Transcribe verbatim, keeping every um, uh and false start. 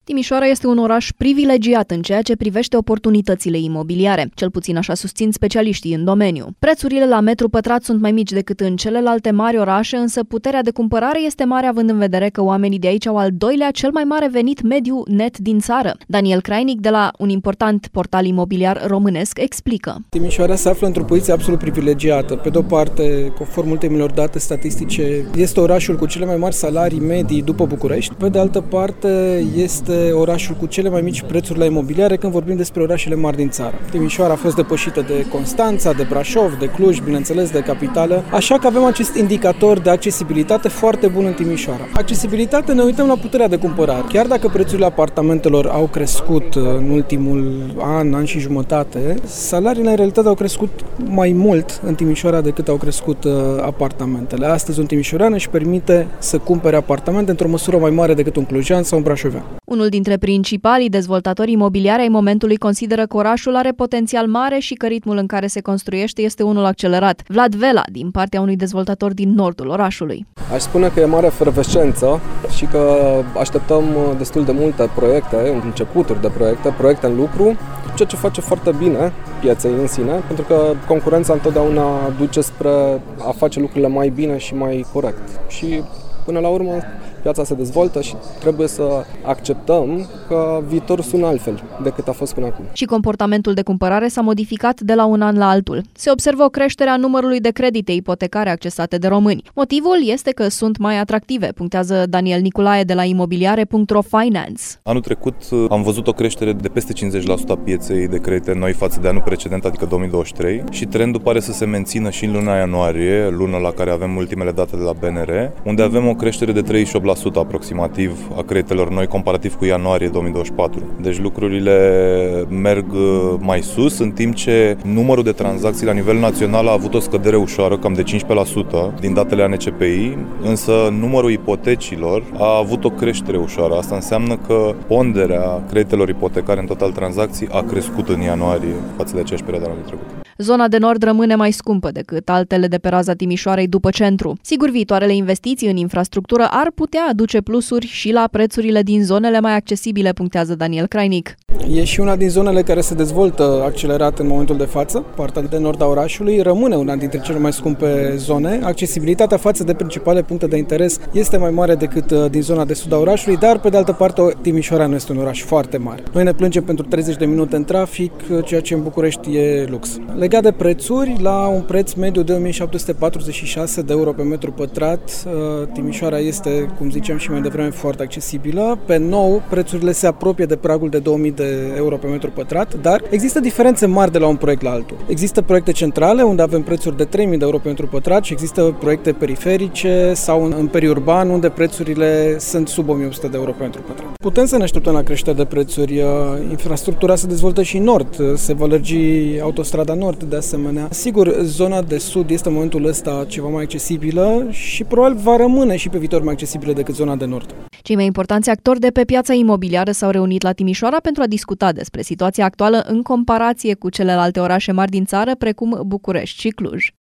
Timișoara este un oraș privilegiat în ceea ce privește oportunitățile imobiliare, cel puțin așa susțin specialiștii în domeniu. Prețurile la metru pătrat sunt mai mici decât în celelalte mari orașe, însă puterea de cumpărare este mare având în vedere că oamenii de aici au al doilea cel mai mare venit mediu net din țară. Daniel Krainic, de la un important portal imobiliar românesc, explică. Timișoara se află într-o poziție absolut privilegiată. Pe de o parte, conform ultimilor date statistice, este orașul cu cele mai mari salarii medii după București. Pe de altă parte, este orașul cu cele mai mici prețuri la imobiliare când vorbim despre orașele mari din țară. Timișoara a fost depășită de Constanța, de Brașov, de Cluj, bineînțeles de capitală, așa că avem acest indicator de accesibilitate foarte bun în Timișoara. Accesibilitate, ne uităm la puterea de cumpărare. Chiar dacă prețurile apartamentelor au crescut în ultimul an, an și jumătate, salariile în realitate au crescut mai mult în Timișoara decât au crescut apartamentele. Astăzi un timișorean își permite să cumpere apartamente într-o măsură mai mare decât un clujean sau un brașovean. Unul dintre principalii dezvoltatori imobiliari ai momentului consideră că orașul are potențial mare și că ritmul în care se construiește este unul accelerat. Vlad Vela, din partea unui dezvoltator din nordul orașului. Aș spune că e mare efervescență și că așteptăm destul de multe proiecte, începuturi de proiecte, proiecte în lucru, ceea ce face foarte bine pieței în sine, pentru că concurența întotdeauna duce spre a face lucrurile mai bine și mai corect. Și până la urmă, piața se dezvoltă și trebuie să acceptăm că viitorul sună altfel decât a fost până acum. Și comportamentul de cumpărare s-a modificat de la un an la altul. Se observă o creștere a numărului de credite ipotecare accesate de români. Motivul este că sunt mai atractive, punctează Daniel Niculae de la imobiliare punct ro Finance. Anul trecut am văzut o creștere de peste cincizeci la sută a pieței de credite noi față de anul precedent, adică două mii douăzeci și trei, și trendul pare să se mențină și în luna ianuarie, lună la care avem ultimele date de la B N R, unde avem o creștere de treizeci și opt la sută aproximativ a creditelor noi comparativ cu ianuarie două mii douăzeci și patru. Deci lucrurile merg mai sus, în timp ce numărul de tranzacții la nivel național a avut o scădere ușoară, cam de cincisprezece la sută din datele A N C P I, însă numărul ipotecilor a avut o creștere ușoară. Asta înseamnă că ponderea creditelor ipotecare în total tranzacții a crescut în ianuarie față de aceeași perioadă anului trecut. Zona de nord rămâne mai scumpă decât altele de pe raza Timișoarei după centru. Sigur, viitoarele investiții în infrastructură ar putea aduce plusuri și la prețurile din zonele mai accesibile, punctează Daniel Krainic. E și una din zonele care se dezvoltă accelerat în momentul de față. Partea de nord a orașului rămâne una dintre cele mai scumpe zone. Accesibilitatea față de principale puncte de interes este mai mare decât din zona de sud a orașului, dar pe de altă parte Timișoara nu este un oraș foarte mare. Noi ne plângem pentru treizeci de minute în trafic, ceea ce în București e lux. Legat de prețuri, la un preț mediu de o mie șapte sute patruzeci și șase de euro pe metru pătrat, Timișoara este, cum ziceam și mai devreme, foarte accesibilă. Pe nou, prețurile se apropie de pragul de două mii de euro pe metru pătrat, dar există diferențe mari de la un proiect la altul. Există proiecte centrale unde avem prețuri de trei mii de euro pe metru pătrat și există proiecte periferice sau în, în periurban unde prețurile sunt sub o mie opt sute de euro pe metru pătrat. Putem să ne așteptăm la creștere de prețuri. Infrastructura se dezvoltă și în nord, se va lărgi autostrada nord de asemenea. Sigur, zona de sud este în momentul ăsta ceva mai accesibilă și probabil va rămâne și pe viitor mai accesibilă decât zona de nord. Cei mai importanți actori de pe piața imobiliară s-au reunit la Timișoara pentru a discuta despre situația actuală în comparație cu celelalte orașe mari din țară, precum București și Cluj.